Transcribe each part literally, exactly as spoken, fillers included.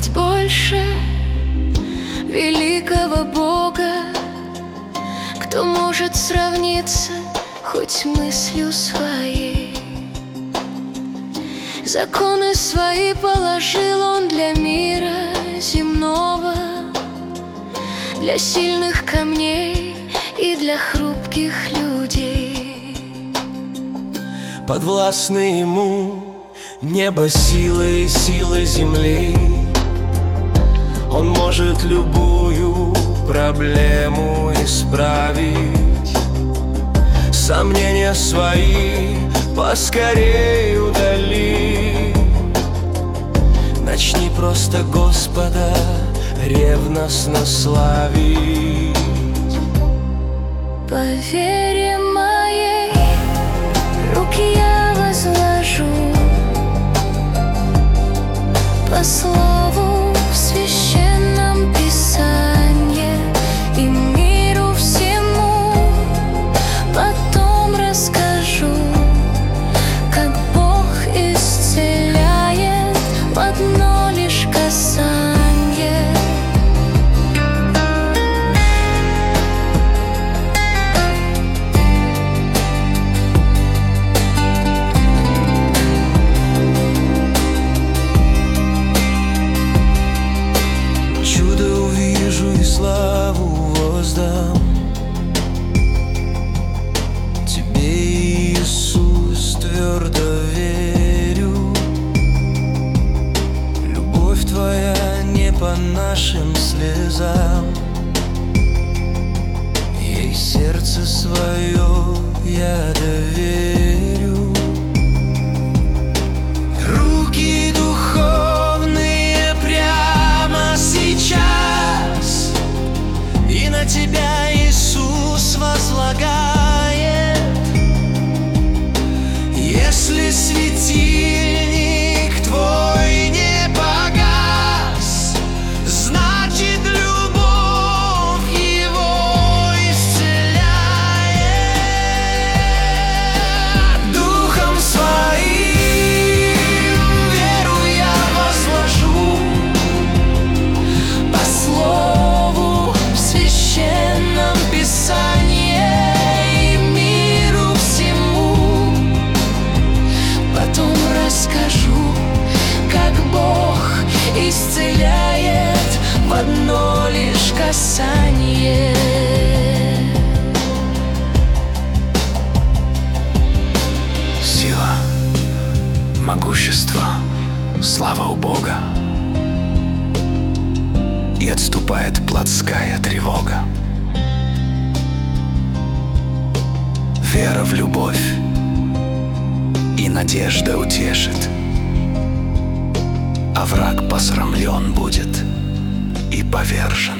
Ведь больше великого Бога кто может сравниться хоть мыслью своей? Законы свои положил Он для мира земного, для сильных камней и для хрупких людей. Подвластны Ему небо силы и силы земли. Он может любую проблему исправить. Сомнения свои поскорей удали. Начни просто Господа ревностно славить. По вере моей руки я возложу, по слову в священном Писании, и миру всему потом расскажу, как Бог исцеляет в одно лишь касание. Славу воздам Тебе, Иисус, твердо верю. Любовь Твоя не по нашим слезам, ей сердце свое я доверю. Руки духовные прямо сейчас и на Тебя Иисус возлагает. Если светильник Твой не погас, значит, любовь Его исцеляет. Духом Своим веру я возложу, по слову в священном Писании, и миру всему потом расскажу, как Бог исцеляет в одно лишь касание. Сила, могущество, слава у Бога, и отступает плотская тревога. Вера в любовь и надежда утешит, а враг посрамлен будет и повержен.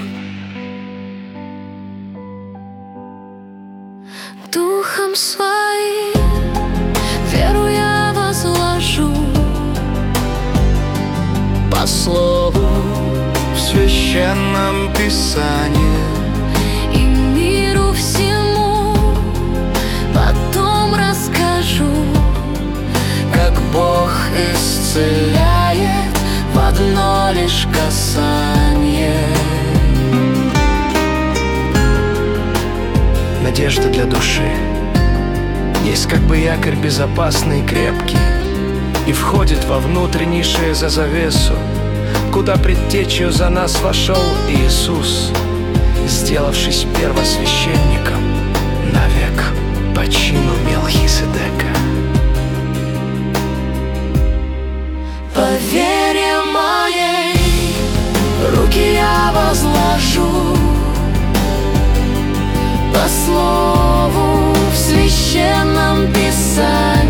Духом Своим веру я возложу, по слову в священном Писании, и миру всему потом расскажу, как Бог исцеляет в одно лишь касание. Надежда для души есть как бы якорь безопасный и крепкий, и входит во внутреннейшее за завесу, куда предтечью за нас вошел Иисус, сделавшись первосвященником навек по чину Мелхиседека. по вере моей руки я возложу, по слову в священном Писании,